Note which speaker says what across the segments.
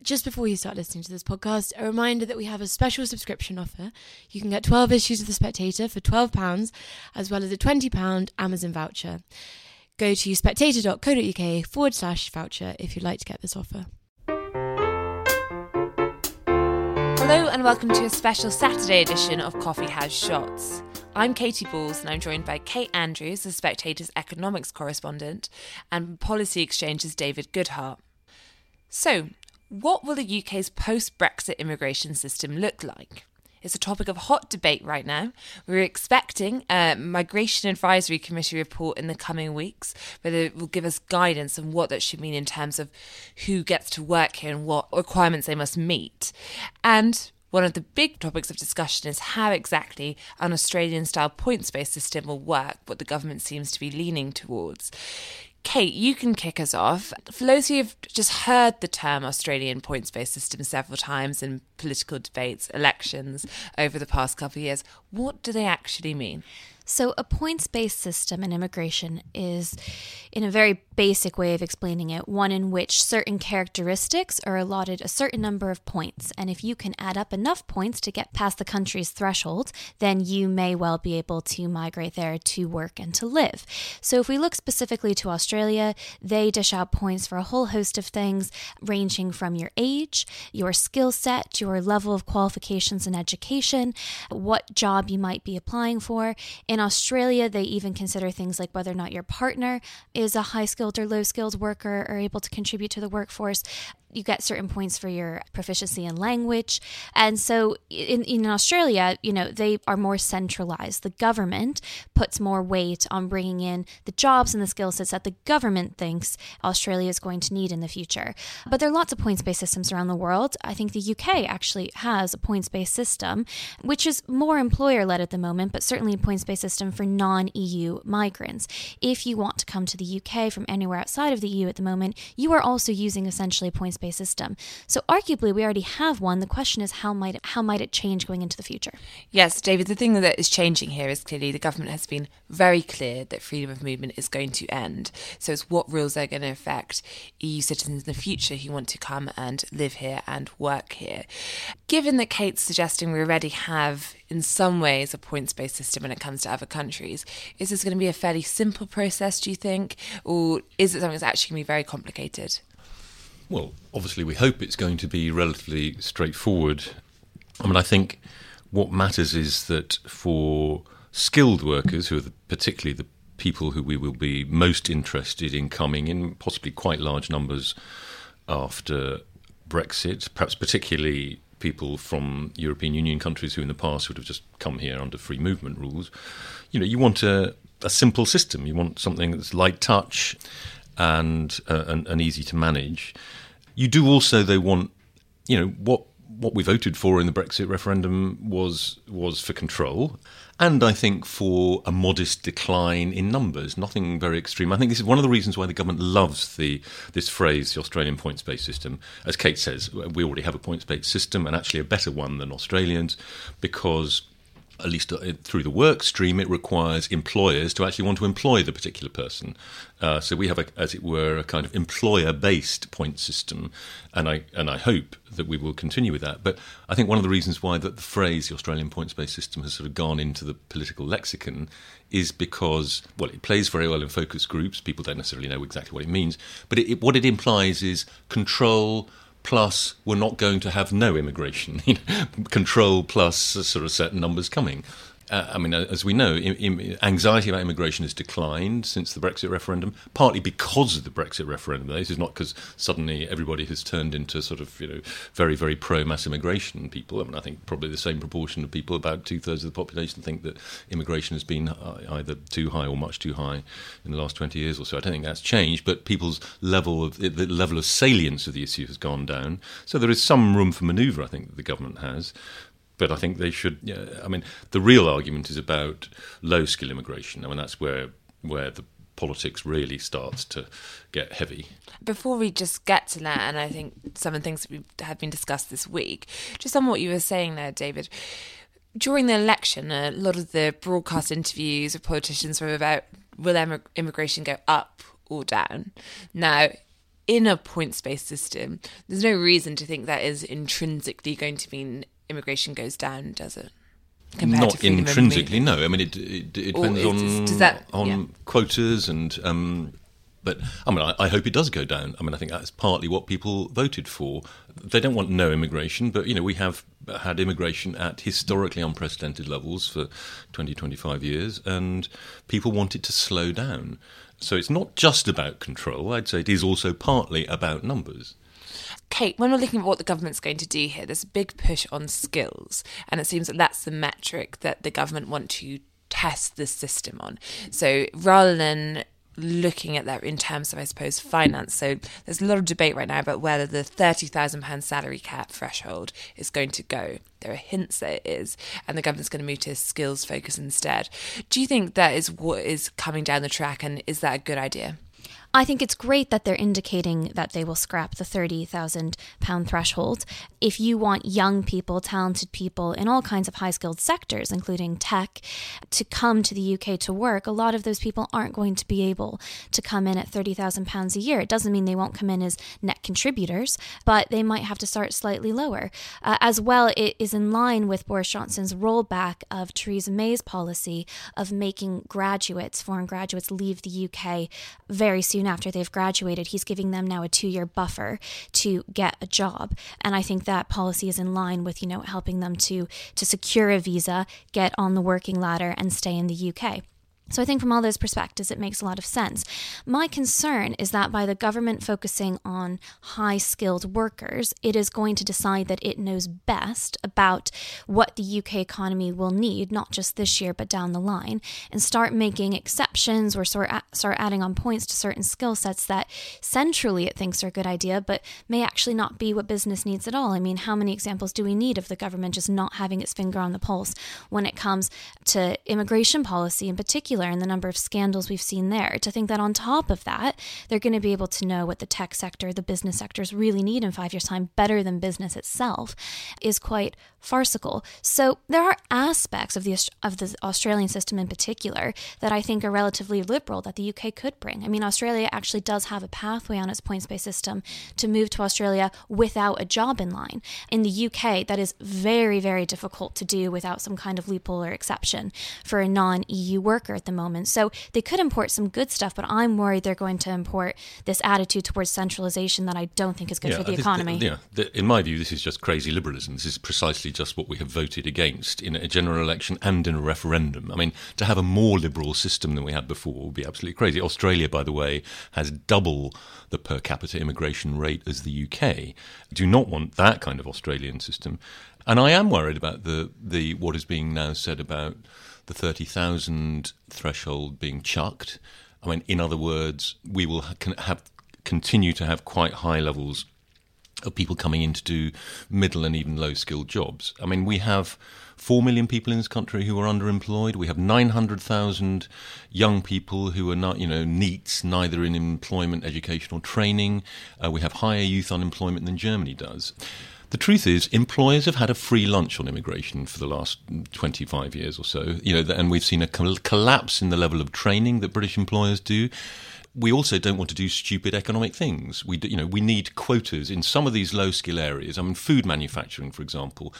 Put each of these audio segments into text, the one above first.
Speaker 1: Just before you start listening to this podcast, a reminder that we have a special subscription offer. You can get 12 issues of The Spectator for £12, as well as a £20 Amazon voucher. Go to spectator.co.uk/voucher if you'd like to get this offer.
Speaker 2: Hello and welcome to a special Saturday edition of Coffee House Shots. I'm Katie Balls and I'm joined by Kate Andrews, The Spectator's economics correspondent, and Policy Exchange's David Goodhart. So, what will the UK's post-Brexit immigration system look like? It's a topic of hot debate right now. We're expecting a Migration Advisory Committee report in the coming weeks, where it will give us guidance on what that should mean in terms of who gets to work here and what requirements they must meet. And one of the big topics of discussion is how exactly an Australian-style points-based system will work, what the government seems to be leaning towards. Kate, you can kick us off. For those who have just heard the term Australian points-based system several times in political debates, elections over the past couple of years, what do they actually mean?
Speaker 3: So a points-based system in immigration is, in a very basic way of explaining it, one in which certain characteristics are allotted a certain number of points. And if you can add up enough points to get past the country's threshold, then you may well be able to migrate there to work and to live. So if we look specifically to Australia, they dish out points for a whole host of things, ranging from your age, your skill set, your level of qualifications and education, what job you might be applying for. In Australia, they even consider things like whether or not your partner is a high-skilled or low-skilled worker or able to contribute to the workforce. You get certain points for your proficiency in language. And so in Australia, they are more centralized. The government puts more weight on bringing in the jobs and the skill sets that the government thinks Australia is going to need in the future. But there are lots of points-based systems around the world. I think the UK actually has a points-based system, which is more employer-led at the moment, but certainly a points-based system for non-EU migrants. If you want to come to the UK from anywhere outside of the EU at the moment, you are also using essentially a points-based system. So arguably we already have one. The question is how might it change going into the future?
Speaker 2: Yes, David, the thing that is changing here is clearly the government has been very clear that freedom of movement is going to end. So it's what rules are going to affect EU citizens in the future who want to come and live here and work here. Given that Kate's suggesting we already have in some ways a points-based system when it comes to other countries, is this going to be a fairly simple process, do you think? Or is it something that's actually going to be very complicated?
Speaker 4: Well, obviously we hope it's going to be relatively straightforward. I think what matters is that for skilled workers, who are particularly the people who we will be most interested in coming in possibly quite large numbers after Brexit, perhaps particularly people from European Union countries who in the past would have just come here under free movement rules, you want a simple system. You want something that's light touch and easy to manage. You do also, though, want, what we voted for in the Brexit referendum was for control, and I think for a modest decline in numbers, nothing very extreme. I think this is one of the reasons why the government loves this phrase, the Australian points-based system. As Kate says, we already have a points-based system, and actually a better one than Australians, because at least through the work stream, it requires employers to actually want to employ the particular person. So we have, as it were, a kind of employer-based point system, and I hope that we will continue with that. But I think one of the reasons why the phrase, the Australian points-based system, has sort of gone into the political lexicon is because, well, it plays very well in focus groups. People don't necessarily know exactly what it means. But what it implies is control plus we're not going to have no immigration. Control plus sort of certain numbers coming. As we know, anxiety about immigration has declined since the Brexit referendum, partly because of the Brexit referendum. This is not because suddenly everybody has turned into sort of, very, very pro-mass immigration people. I think probably the same proportion of people, about 2/3 of the population, think that immigration has been either too high or much too high in the last 20 years or so. I don't think that's changed, but people's the level of salience of the issue has gone down. So there is some room for manoeuvre, I think, that the government has. But I think they should. The real argument is about low-skill immigration. That's where the politics really starts to get heavy.
Speaker 2: Before we just get to that, and I think some of the things that have been discussed this week, just on what you were saying there, David, during the election, a lot of the broadcast interviews of politicians were about will immigration go up or down. Now, in a points-based system, there's no reason to think that is intrinsically going to mean immigration goes down, does it? Compared
Speaker 4: Not intrinsically, no. I mean, it depends on quotas and... But I mean, I hope it does go down. I mean, I think that's partly what people voted for. They don't want no immigration, but, you know, we have had immigration at historically unprecedented levels for 20, 25 years, and people want it to slow down. So it's not just about control. I'd say it is also partly about numbers.
Speaker 2: Kate, when we're looking at what the government's going to do here, there's a big push on skills, and it seems that that's the metric that the government want to test the system on. So rather than looking at that in terms of, I suppose, finance. So there's a lot of debate right now about whether the £30,000 salary cap threshold is going to go. There are hints that it is, and the government's going to move to a skills focus instead. Do you think that is what is coming down the track, and is that a good idea?
Speaker 3: I think it's great that they're indicating that they will scrap the £30,000 threshold. If you want young people, talented people in all kinds of high-skilled sectors, including tech, to come to the UK to work, a lot of those people aren't going to be able to come in at £30,000 a year. It doesn't mean they won't come in as net contributors, but they might have to start slightly lower. As well, it is in line with Boris Johnson's rollback of Theresa May's policy of making graduates, foreign graduates, leave the UK very soon after they've graduated. He's giving them now a 2-year buffer to get a job. And I think that policy is in line with, you know, helping them to secure a visa, get on the working ladder and stay in the UK. So I think from all those perspectives, it makes a lot of sense. My concern is that by the government focusing on high-skilled workers, it is going to decide that it knows best about what the UK economy will need, not just this year, but down the line, and start making exceptions or start adding on points to certain skill sets that centrally it thinks are a good idea, but may actually not be what business needs at all. I mean, how many examples do we need of the government just not having its finger on the pulse when it comes to immigration policy in particular, and the number of scandals we've seen there, to think that on top of that, they're going to be able to know what the tech sector, the business sectors really need in 5 years' time better than business itself is quite farcical. So there are aspects of the Australian system in particular that I think are relatively liberal that the UK could bring. I mean, Australia actually does have a pathway on its points-based system to move to Australia without a job in line. In the UK, that is very, very difficult to do without some kind of loophole or exception for a non-EU worker at the moment. So they could import some good stuff, but I'm worried they're going to import this attitude towards centralisation that I don't think is good for the economy.
Speaker 4: In my view, this is just crazy liberalism. This is precisely just what we have voted against in a general election and in a referendum. I mean, to have a more liberal system than we had before would be absolutely crazy. Australia, by the way, has double the per capita immigration rate as the UK. Do not want that kind of Australian system. And I am worried about the what is being now said about the 30,000 threshold being chucked. I mean, in other words, we will continue to have quite high levels of people coming in to do middle and even low-skilled jobs. I mean, we have 4 million people in this country who are underemployed. We have 900,000 young people who are not, NEETs, neither in employment, educational training. We have higher youth unemployment than Germany does. The truth is, employers have had a free lunch on immigration for the last 25 years or so, and we've seen a collapse in the level of training that British employers do. We also don't want to do stupid economic things. We need quotas in some of these low-skill areas. I mean, food manufacturing, for example,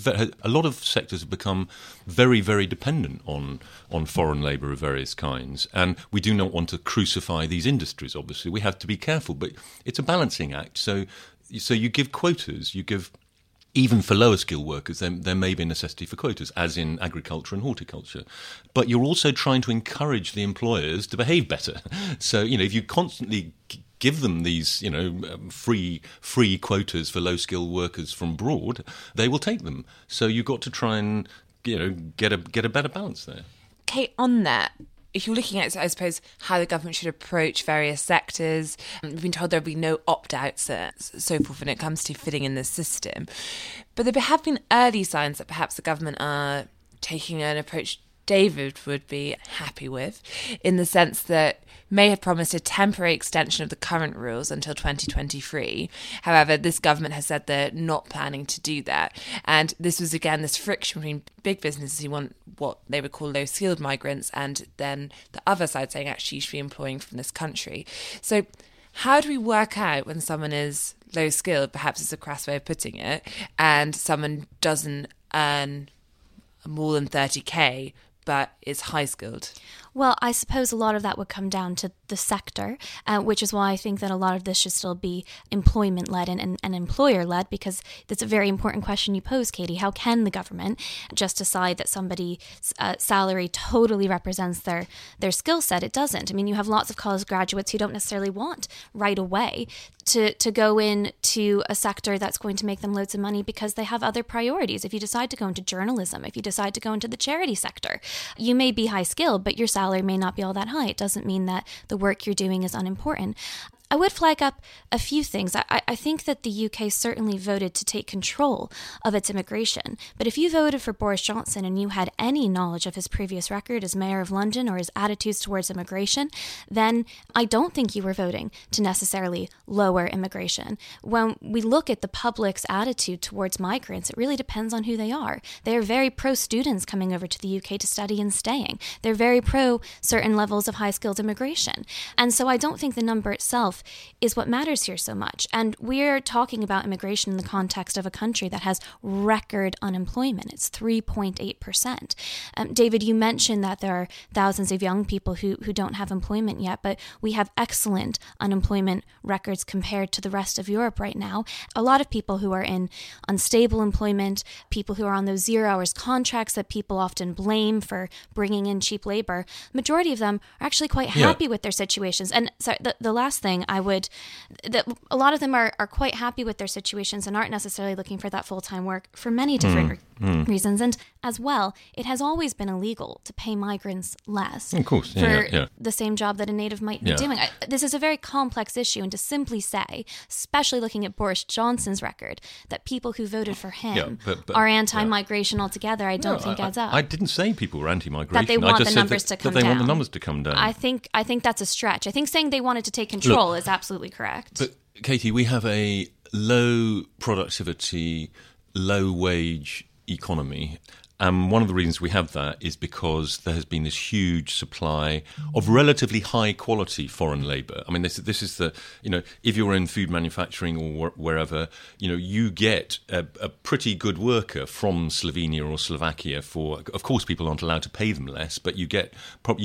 Speaker 4: a lot of sectors have become very, very dependent on foreign labour of various kinds. And we do not want to crucify these industries, obviously. We have to be careful, but it's a balancing act. So you give quotas, even for lower skilled workers, there may be a necessity for quotas, as in agriculture and horticulture. But you're also trying to encourage the employers to behave better. So, if you constantly give them these, free quotas for low skilled workers from abroad, they will take them. So you've got to try and, get a better balance there.
Speaker 2: Kate, on that, if you're looking at, I suppose, how the government should approach various sectors, we've been told there'll be no opt-outs and so forth when it comes to fitting in the system. But there have been early signs that perhaps the government are taking an approach David would be happy with, in the sense that May had promised a temporary extension of the current rules until 2023. However, this government has said they're not planning to do that. And this was, again, this friction between big businesses who want what they would call low-skilled migrants, and then the other side saying, actually, you should be employing from this country. So How do we work out when someone is low skilled, perhaps is a crass way of putting it, and someone doesn't earn more than 30k but is high skilled?
Speaker 3: Well, I suppose a lot of that would come down to the sector, which is why I think that a lot of this should still be employment-led and employer-led, because that's a very important question you pose, Katie. How can the government just decide that somebody's salary totally represents their skill set? It doesn't. I mean, you have lots of college graduates who don't necessarily want right away to go into a sector that's going to make them loads of money because they have other priorities. If you decide to go into journalism, if you decide to go into the charity sector, you may be high skilled, but your salary may not be all that high. It doesn't mean that the work you're doing is unimportant. I would flag up a few things. I think that the UK certainly voted to take control of its immigration. But if you voted for Boris Johnson and you had any knowledge of his previous record as Mayor of London or his attitudes towards immigration, then I don't think you were voting to necessarily lower immigration. When we look at the public's attitude towards migrants, it really depends on who they are. They are very pro-students coming over to the UK to study and staying. They're very pro certain levels of high-skilled immigration. And so I don't think the number itself is what matters here so much. And we're talking about immigration in the context of a country that has record unemployment. It's 3.8%. David, you mentioned that there are thousands of young people who don't have employment yet, but we have excellent unemployment records compared to the rest of Europe right now. A lot of people who are in unstable employment, people who are on those 0 hours contracts that people often blame for bringing in cheap labor, majority of them are actually quite happy with their situations. And sorry, the last thing a lot of them are quite happy with their situations and aren't necessarily looking for that full-time work for many different reasons. And as well, it has always been illegal to pay migrants less
Speaker 4: for
Speaker 3: the same job that a native might be doing. This is a very complex issue, and to simply say, especially looking at Boris Johnson's record, that people who voted for him are anti-migration altogether, I don't think adds up.
Speaker 4: I didn't say people were anti-migration.
Speaker 3: That they want the numbers to come down.
Speaker 4: They want the numbers to come down.
Speaker 3: I think that's a stretch. I think saying they wanted to take control is absolutely correct.
Speaker 4: But Katie, we have a low productivity, low wage economy. And one of the reasons we have that is because there has been this huge supply of relatively high quality foreign labour. I mean, this is the, if you're in food manufacturing or wherever, you get a pretty good worker from Slovenia or Slovakia for, of course, people aren't allowed to pay them less, but you get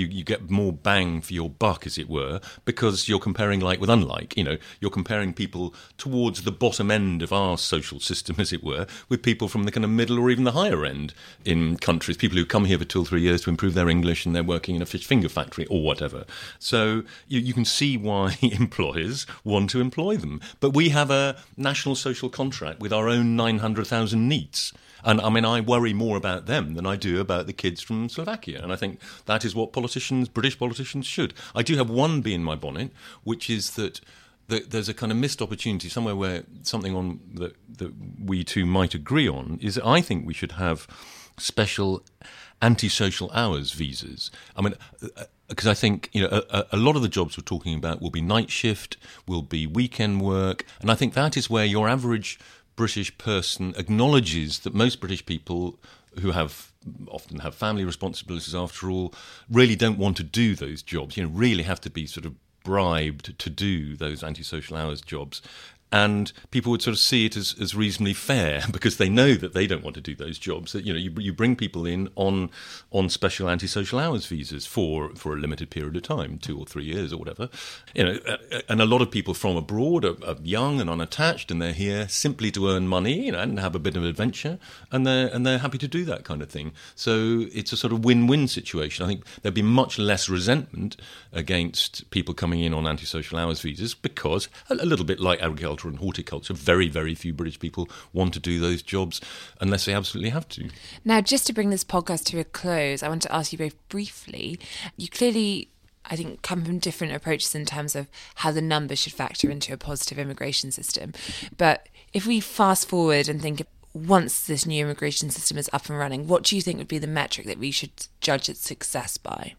Speaker 4: more bang for your buck, as it were, because you're comparing like with unlike. You're comparing people towards the bottom end of our social system, as it were, with people from the kind of middle or even the higher end in countries, people who come here for 2 or 3 years to improve their English and they're working in a fish finger factory or whatever. So you can see why employers want to employ them. But we have a national social contract with our own 900,000 NEETs. And I mean, I worry more about them than I do about the kids from Slovakia. And I think that is what British politicians should. I do have one bee in my bonnet, which is that there's a kind of missed opportunity somewhere where something on that we two might agree on is that I think we should have special anti-social hours visas. I mean, because I think a lot of the jobs we're talking about will be night shift, will be weekend work, and I think that is where your average British person acknowledges that most British people who often have family responsibilities after all really don't want to do those jobs. Really have to be sort of bribed to do those antisocial hours jobs. And people would sort of see it as reasonably fair because they know that they don't want to do those jobs. That you bring people in on special antisocial hours visas for a limited period of time, 2 or 3 years or whatever. And a lot of people from abroad are young and unattached, and they're here simply to earn money, and have a bit of adventure, and they're happy to do that kind of thing. So it's a sort of win-win situation. I think there'd be much less resentment against people coming in on antisocial hours visas because a little bit like agriculture and horticulture, very, very few British people want to do those jobs unless they absolutely have to.
Speaker 2: Now, just to bring this podcast to a close, I want to ask you both briefly. You clearly, I think, come from different approaches in terms of how the numbers should factor into a positive immigration system. But if we fast forward and think once this new immigration system is up and running, what do you think would be the metric that we should judge its success by?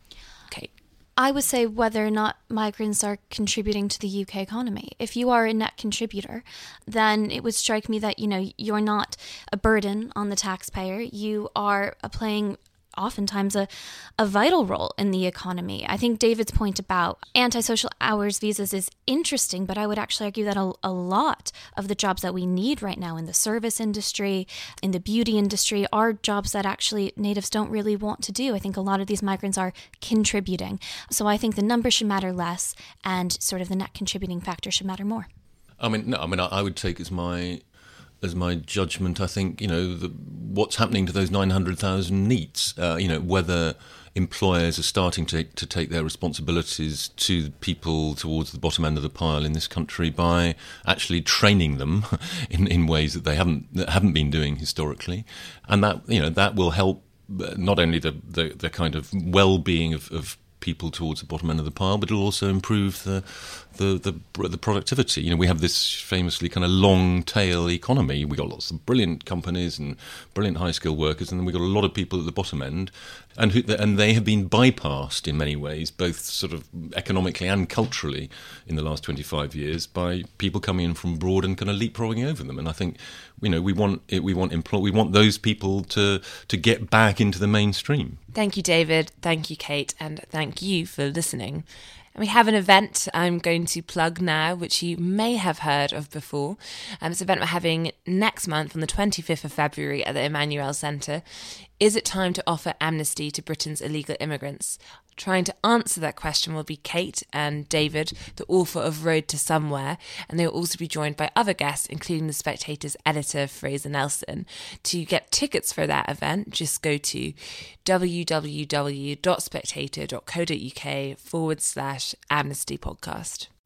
Speaker 2: Kate.
Speaker 3: I would say whether or not migrants are contributing to the UK economy. If you are a net contributor, then it would strike me that, you're not a burden on the taxpayer. You are playing oftentimes a vital role in the economy. I think David's point about antisocial hours visas is interesting, but I would actually argue that a lot of the jobs that we need right now in the service industry, in the beauty industry, are jobs that actually natives don't really want to do. I think a lot of these migrants are contributing. So I think the numbers should matter less, and sort of the net contributing factor should matter more.
Speaker 4: I would take as my judgment, I think, what's happening to those 900,000 NEETs, whether employers are starting to take their responsibilities to people towards the bottom end of the pile in this country by actually training them in ways that they haven't been doing historically. And that will help not only the kind of well-being of people towards the bottom end of the pile, but it'll also improve the productivity. We have this famously kind of long tail economy. We got lots of brilliant companies and brilliant high skilled workers, and then we got a lot of people at the bottom end, and they have been bypassed in many ways, both sort of economically and culturally, in the last 25 years by people coming in from abroad and kind of leapfrogging over them. And I think we want those people to get back into the mainstream.
Speaker 2: Thank you, David. Thank you, Kate, and thank you for listening. And we have an event I'm going to plug now, which you may have heard of before. It's an event we're having next month on the 25th of February at the Emmanuel Centre. Is it time to offer amnesty to Britain's illegal immigrants? Trying to answer that question will be Kate and David, the author of Road to Somewhere, and they will also be joined by other guests, including The Spectator's editor, Fraser Nelson. To get tickets for that event, just go to www.spectator.co.uk/amnesty podcast.